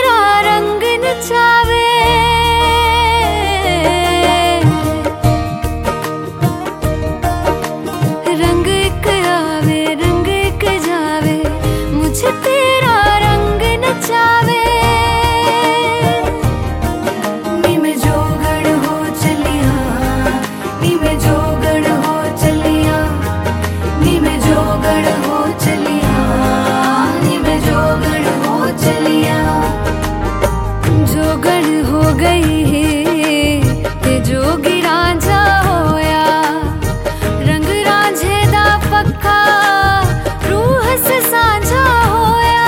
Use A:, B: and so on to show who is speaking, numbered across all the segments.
A: तेरा रंग नचावे, रंग एक आवे रंग एक जावे, मुझे तेरा रंग नचावे। नी में जोगड़ हो चलिया, नी में जोगड़ हो चलिया, नी में जोगड़ हो चलिया, नी में जोगड़ हो चलिया। जोगड़ हो गई ते जोगी रांझा होया, रंग रांझे दा पक्का रूह से साझा होया।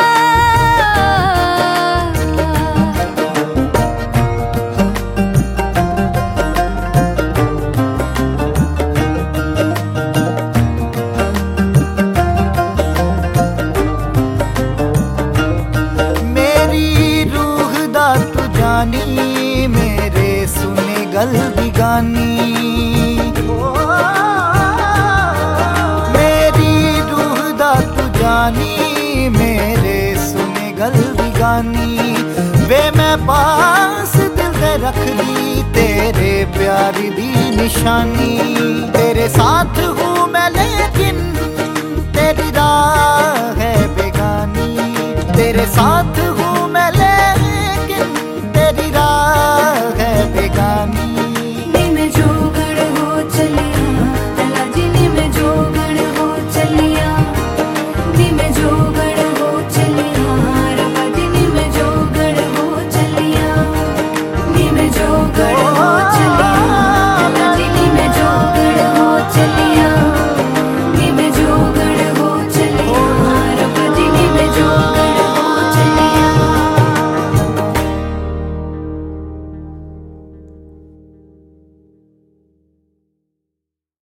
B: मेरी रूह दा तू जानी, मेरे सुने गल दी गानी। मेरी रूह दा तू जानी, मेरे सुने गल दी गानी। वे मैं पास दिल दे रख दी तेरे प्यार दी निशानी। तेरे साथ हूँ मैं लेकिन तेरी राह है बेगानी, तेरे साथ